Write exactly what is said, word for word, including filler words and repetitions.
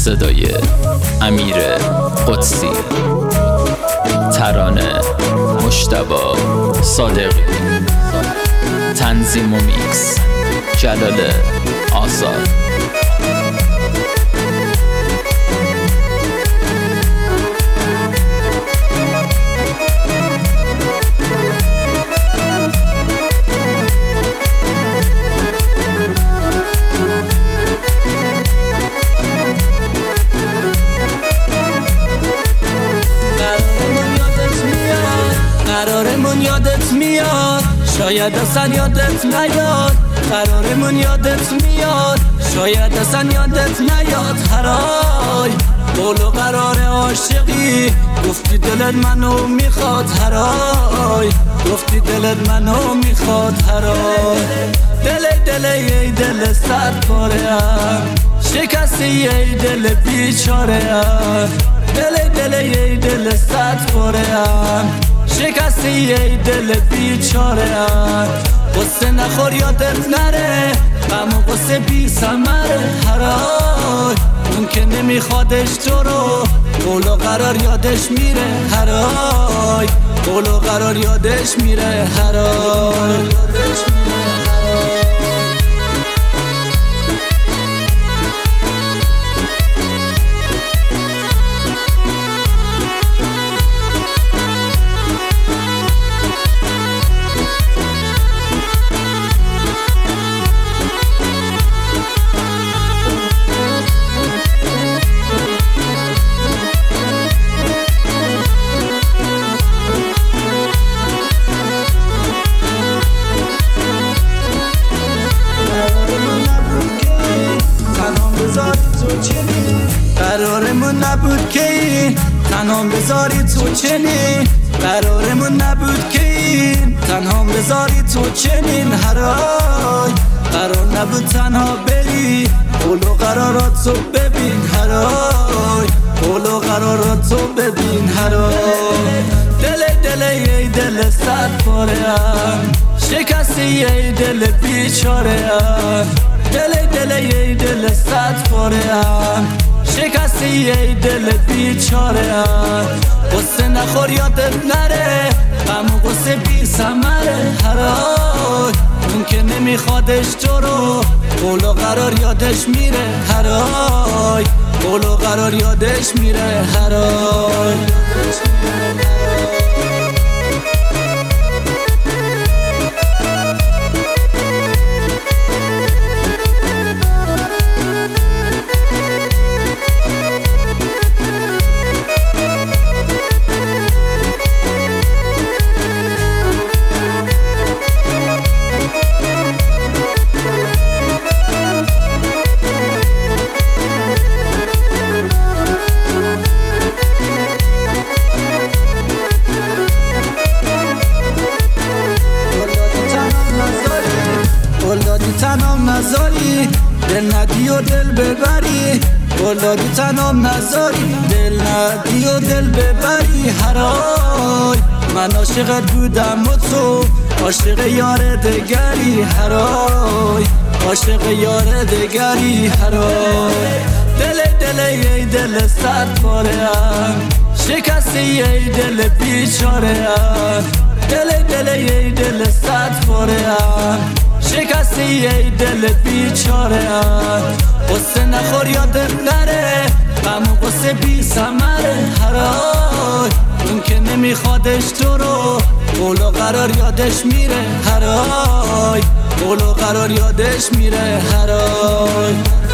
صدای امیر قدسی، ترانه مجتبی صادقی، تنظیم و میکس جلال آزاد. قرارمون یادت میاد، شاید اصلا یادت نیاد. قرارمون یادت میاد، شاید اصلا یادت نیاد. هرای قول و قرار عاشقی، گفتی دلت منو میخواد. هرای گفتی دلت منو میخواد. هرای دل دل ای دل صد پاره ام، شکستی ای دل بیچاره ام. دل دل ای دل صد پاره ام، شکستی ای دل بیچاره ام. قصه نخور یادت نره، غم و قصه بی ثمره. هرای اون که نمیخوادش تو رو، قول و قرار یادش میره. هرای قول و قرار یادش میره. هرای قرارمون نبود که این تنهام بذاری تو چنین. قرارمون نبود که این تنهام بذاری تو چنین. هرای قرار نبود تنها بری، قول و قراراتو ببین. هرای قول و قراراتو ببین. هرای دل دل ای دل صد پاره ام، شکستی ای دل بیچاره ام. دل دل ای دل صد پاره ام، شکستی ای دل بیچاره ام. قصه نخور یادت نره، غم و قصه بی ثمره. هرای اون که نمیخوادش تو رو، قول و قرار یادش میره. هرای قول و قرار یادش میره. هرای تنام نذاری، دل ندی و دل ببری. قلادی تنام نذاری، دل ندی و دل ببری. هرای من عاشقت بودم و تو عاشق یار دگری. هرای عاشق یار دگری. هرای دل دل ای دل صد پاره ام، شکستی ای دل بیچاره ام. دل دل ای دل صد پاره ام، شکستی ای دل بیچاره ام. قصه نخور یادت نره، غم و قصه بی ثمره. هرای اون که نمیخوادش تو رو، قول و قرار یادش میره. هرای قول و قرار یادش میره. هرای